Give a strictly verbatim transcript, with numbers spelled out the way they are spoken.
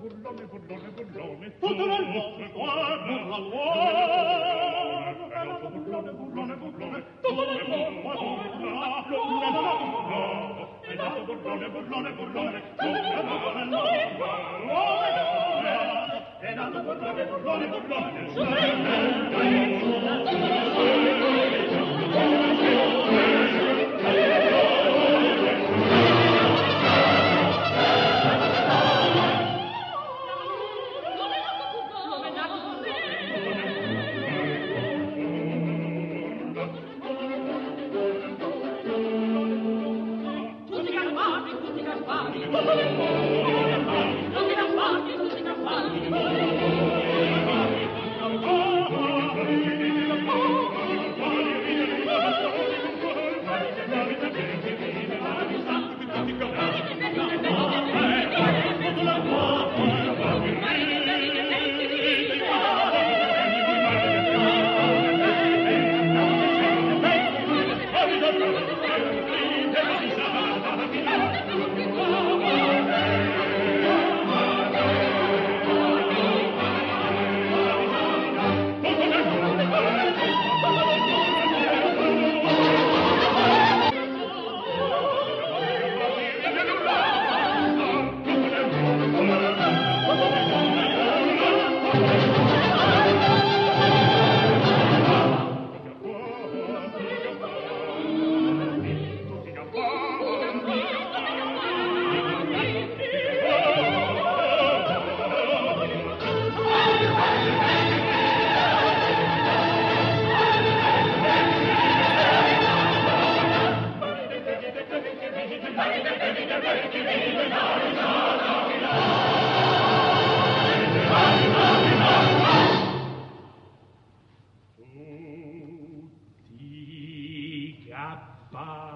burlone, burlone, burlone, tutto nel mondo burla l'uomo, burlone, burlone, burlone, tutto nel mondo burla l'uomo, è nato burlone, burlone, burlone, burlone, è nato burlone, burlone, tutti campani, tutti campani, tutti campani, tutti campani. Tutti campani.